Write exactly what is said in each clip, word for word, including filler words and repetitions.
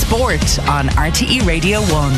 Sport on R T E Radio one.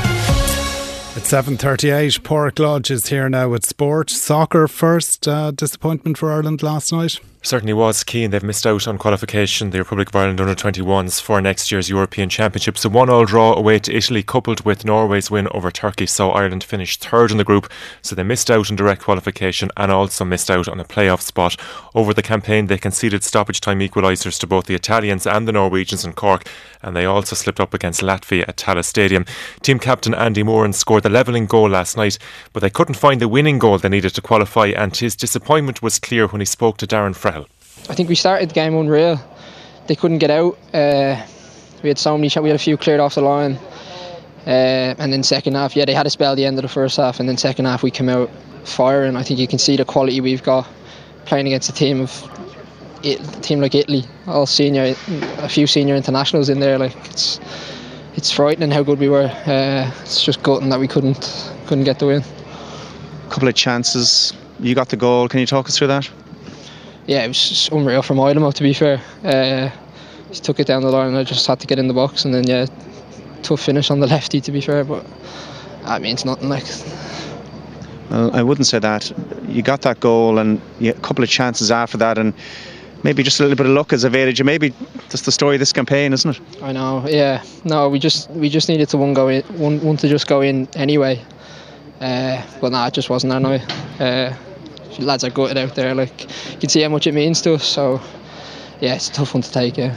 It's seven thirty-eight. Porrick Lodge is here now with sport. Soccer first. Uh, disappointment for Ireland last night? Certainly was. Keane, they've missed out on qualification, the Republic of Ireland under twenty-ones, for next year's European Championships. A one-all draw away to Italy, coupled with Norway's win over Turkey, saw Ireland finish third in the group. So they missed out on direct qualification and also missed out on a playoff spot. Over the campaign, they conceded stoppage time equalisers to both the Italians and the Norwegians in Cork, and they also slipped up against Latvia at Tallaght Stadium. Team captain Andy Moran scored the levelling goal last night, but they couldn't find the winning goal they needed to qualify, and his disappointment was clear when he spoke to Darren Frell. I think we started the game unreal. They couldn't get out. Uh, we had so many shots. We had a few cleared off the line. Uh, and then second half, yeah, they had a spell at the end of the first half. And then second half, we came out firing. I think you can see the quality we've got playing against a team of a team like Italy, all senior, a few senior internationals in there. Like it's it's frightening how good we were. Uh, it's just gutting that we couldn't couldn't get the win. A couple of chances. You got the goal. Can you talk us through that? Yeah, it was just unreal from Idemo, to be fair. Uh, he took it down the line and I just had to get in the box, and then yeah, tough finish on the lefty, to be fair, but that means nothing. Like, well, I wouldn't say that. You got that goal and you, a couple of chances after that, and maybe just a little bit of luck has evaded you. Maybe that's the story of this campaign, isn't it? I know. Yeah. No, we just we just needed to one go in, one, one to just go in anyway. Uh, but nah, it just wasn't our night. Uh, lads are gutted out there. Like, you can see how much it means to us. So yeah, it's a tough one to take. Yeah.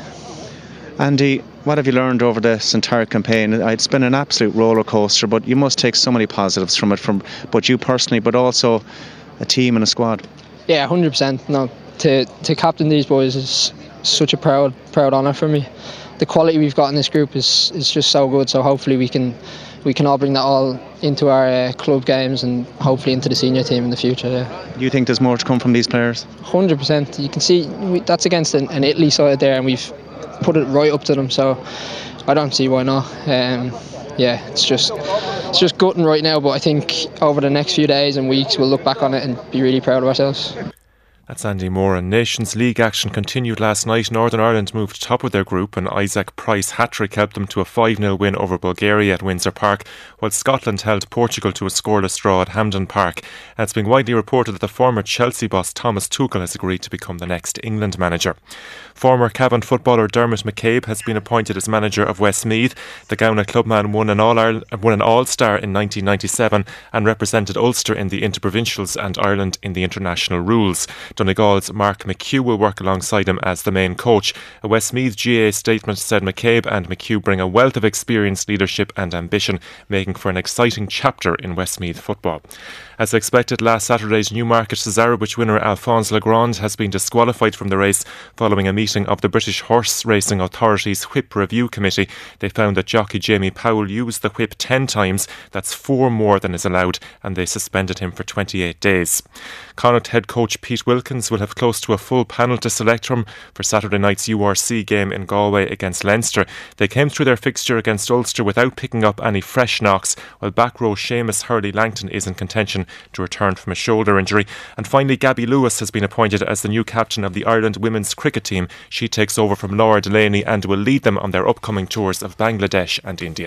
Andy, what have you learned over this entire campaign? It's been an absolute roller coaster, but you must take so many positives from it, from both you personally, but also a team and a squad. Yeah, one hundred percent. No, to to captain these boys is such a proud proud honour for me. The quality we've got in this group is is just so good. So hopefully we can we can all bring that all into our uh, club games and hopefully into the senior team in the future. Yeah. Do you think there's more to come from these players? one hundred percent. You can see we, that's against an, an Italy side there, and we've put it right up to them. So I don't see why not. Um, yeah, it's just it's just gutting right now, but I think over the next few days and weeks we'll look back on it and be really proud of ourselves. That's Andy Moran. Nations League action continued last night. Northern Ireland moved top of their group, and Isaac Price hat-trick helped them to a five nil win over Bulgaria at Windsor Park, while Scotland held Portugal to a scoreless draw at Hampden Park. And it's been widely reported that the former Chelsea boss Thomas Tuchel has agreed to become the next England manager. Former Cavan footballer Dermot McCabe has been appointed as manager of Westmeath. The Gowna clubman won an All-Ireland, won an All-Star in nineteen ninety-seven and represented Ulster in the Interprovincials and Ireland in the International Rules. Donegal's Mark McHugh will work alongside him as the main coach. A Westmeath G A A statement said McCabe and McHugh bring a wealth of experience, leadership and ambition, making for an exciting chapter in Westmeath football. As expected, last Saturday's Newmarket Cesarewitch winner Alphonse Legrand has been disqualified from the race following a meeting of the British Horse Racing Authority's Whip Review Committee. They found that jockey Jamie Powell used the whip ten times, that's four more than is allowed, and they suspended him for twenty-eight days. Connacht head coach Pete Wilkins will have close to a full panel to select from for Saturday night's U R C game in Galway against Leinster. They came through their fixture against Ulster without picking up any fresh knocks, while back row Seamus Hurley-Langton is in contention to return from a shoulder injury. And finally, Gabby Lewis has been appointed as the new captain of the Ireland women's cricket team. She takes over from Laura Delaney and will lead them on their upcoming tours of Bangladesh and India.